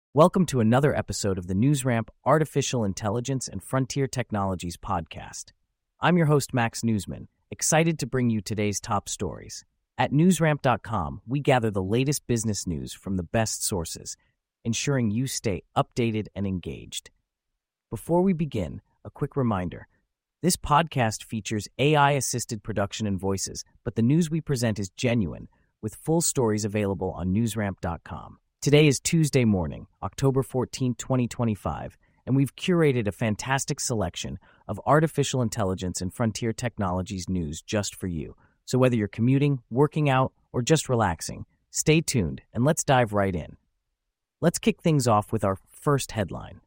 Welcome to another episode of the NewsRamp Artificial Intelligence and Frontier Technologies podcast. I'm your host, Max Newsman, excited to bring you today's top stories. At newsramp.com, we gather the latest business news from the best sources, ensuring you stay updated and engaged. Before we begin, a quick reminder. This podcast features AI-assisted production and voices, but the news we present is genuine, with full stories available on newsramp.com. Today is Tuesday morning, October 14, 2025, and we've curated a fantastic selection of artificial intelligence and frontier technologies news just for you. So whether you're commuting, working out, or just relaxing, stay tuned and let's dive right in. Let's kick things off with our first headline.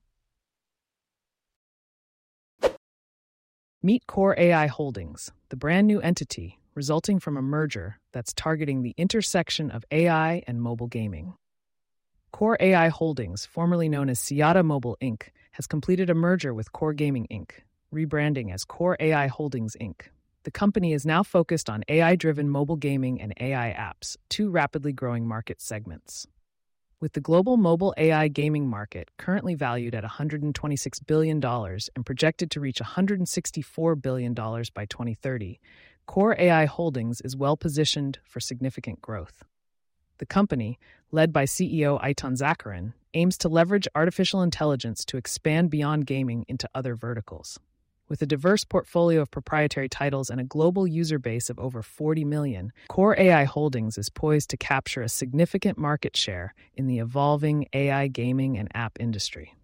Meet Core AI Holdings, the brand new entity resulting from a merger that's targeting the intersection of AI and mobile gaming. Core AI Holdings, formerly known as Siyata Mobile Inc., has completed a merger with Core Gaming Inc., rebranding as Core AI Holdings Inc. The company is now focused on AI-driven mobile gaming and AI apps, two rapidly growing market segments. With the global mobile AI gaming market currently valued at $126 billion and projected to reach $164 billion by 2030, Core AI Holdings is well-positioned for significant growth. The company, led by CEO Eitan Zakarin, aims to leverage artificial intelligence to expand beyond gaming into other verticals. With a diverse portfolio of proprietary titles and a global user base of over 40 million, Core AI Holdings is poised to capture a significant market share in the evolving AI gaming and app industry.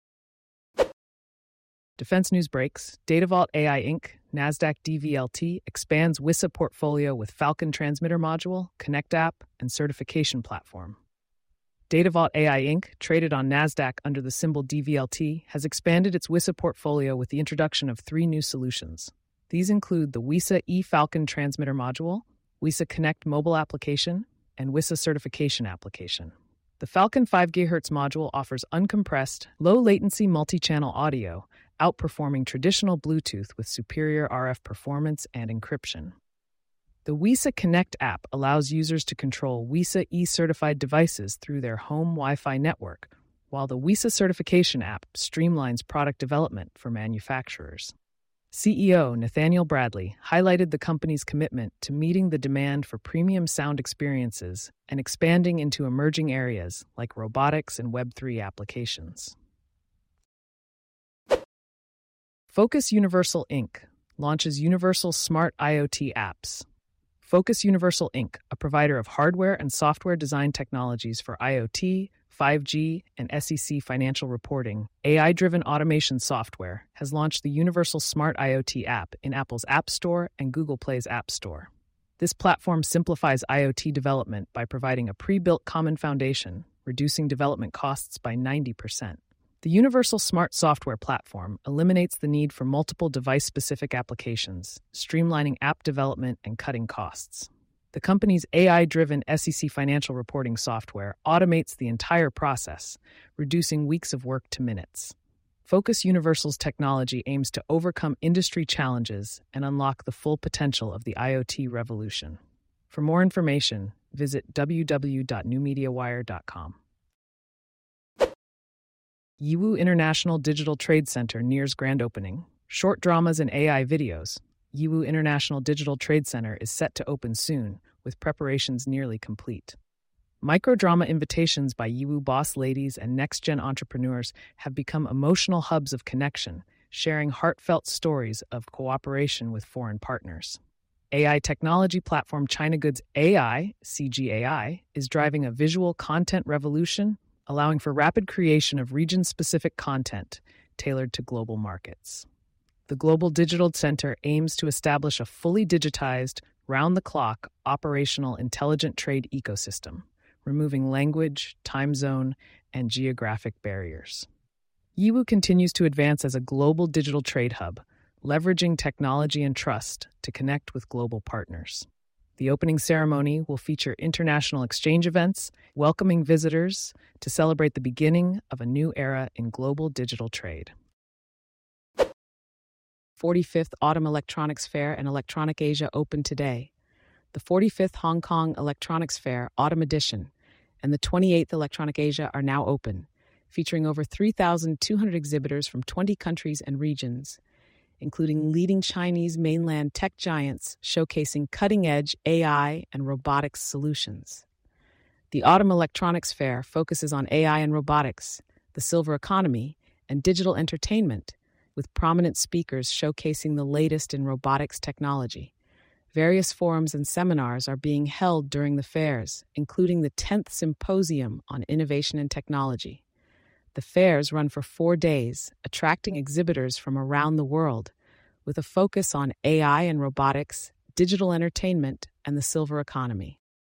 Defense news breaks. DataVault AI Inc., Nasdaq DVLT, expands WISA portfolio with Falcon Transmitter Module, Connect App, and certification platform. DataVault AI Inc., traded on Nasdaq under the symbol DVLT, has expanded its WISA portfolio with the introduction of three new solutions. These include the WISA eFalcon Transmitter Module, WISA Connect mobile application, and WISA certification application. The Falcon 5 GHz module offers uncompressed, low-latency multi-channel audio, outperforming traditional Bluetooth with superior RF performance and encryption. The WISA Connect app allows users to control WISA E-certified devices through their home Wi-Fi network, while the WISA certification app streamlines product development for manufacturers. CEO Nathaniel Bradley highlighted the company's commitment to meeting the demand for premium sound experiences and expanding into emerging areas like robotics and Web3 applications. Focus Universal Inc. launches Universal Smart IoT apps. Focus Universal Inc., a provider of hardware and software design technologies for IoT, 5G, and SEC financial reporting, AI-driven automation software, has launched the Universal Smart IoT app in Apple's App Store and Google Play's App Store. This platform simplifies IoT development by providing a pre-built common foundation, reducing development costs by 90%. The Universal Smart Software Platform eliminates the need for multiple device-specific applications, streamlining app development and cutting costs. The company's AI-driven SEC financial reporting software automates the entire process, reducing weeks of work to minutes. Focus Universal's technology aims to overcome industry challenges and unlock the full potential of the IoT revolution. For more information, visit www.newmediawire.com. Yiwu International Digital Trade Center nears grand opening. Short dramas and AI videos. Yiwu International Digital Trade Center is set to open soon, with preparations nearly complete. Microdrama invitations by Yiwu boss ladies and next-gen entrepreneurs have become emotional hubs of connection, sharing heartfelt stories of cooperation with foreign partners. AI technology platform China Goods AI, CGAI, is driving a visual content revolution, allowing for rapid creation of region-specific content tailored to global markets. The Global Digital Center aims to establish a fully digitized, round-the-clock, operational intelligent trade ecosystem, removing language, time zone, and geographic barriers. Yiwu continues to advance as a global digital trade hub, leveraging technology and trust to connect with global partners. The opening ceremony will feature international exchange events, welcoming visitors to celebrate the beginning of a new era in global digital trade. 45th Autumn Electronics Fair and Electronic Asia open today. The 45th Hong Kong Electronics Fair Autumn Edition and the 28th Electronic Asia are now open. featuring over 3,200 exhibitors from 20 countries and regions, including leading Chinese mainland tech giants showcasing cutting-edge AI and robotics solutions. The Autumn Electronics Fair focuses on AI and robotics, the silver economy, and digital entertainment, with prominent speakers showcasing the latest in robotics technology. Various forums and seminars are being held during the fairs, including the 10th Symposium on Innovation and Technology. The fairs run for 4 days, attracting exhibitors from around the world, with a focus on AI and robotics, digital entertainment, and the silver economy.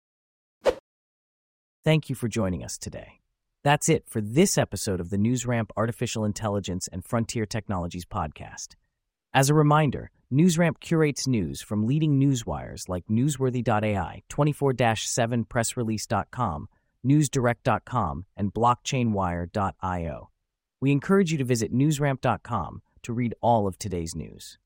Thank you for joining us today. That's it for this episode of the NewsRamp Artificial Intelligence and Frontier Technologies podcast. As a reminder, NewsRamp curates news from leading newswires like Newsworthy.ai, 24/7pressrelease.com, NewsDirect.com, and BlockchainWire.io. We encourage you to visit newsramp.com to read all of today's news.